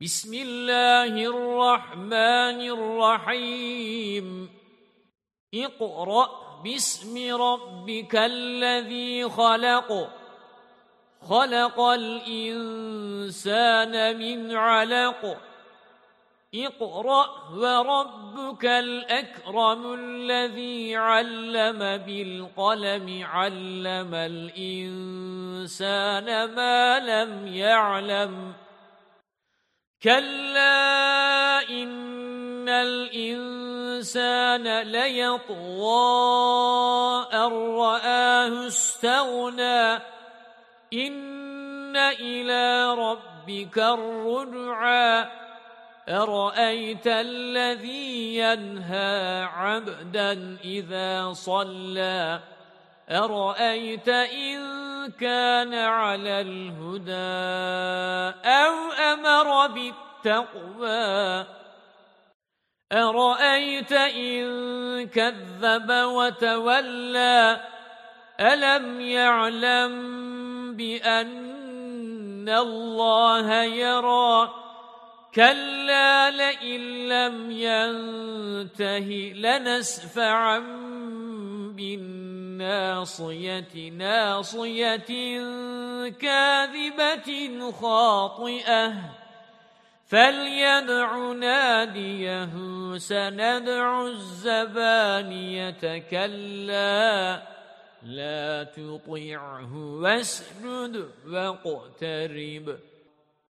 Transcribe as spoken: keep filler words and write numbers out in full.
بسم الله الرحمن الرحيم اقرأ باسم ربك الذي خلق خلق الإنسان من علق اقرأ وربك الأكرم الذي علم بالقلم علم الإنسان ما لم يعلم كلا إن الإنسان ليطغى أن رآه استغنى إن إلى ربك الرجعى أرأيت الذي ينهى عبدا إذا صلى أرأيت إن كان على الهدى أو أمر بالتقوى أرأيت إن كذب وتولى ألم يعلم بأن الله يرى كلا لئن لم ينته لنسفعا بالناصية ناصية كاذبة خاطئة فليدع ناديه سندع الزبانية كلا لا تطعه واسجد واقترب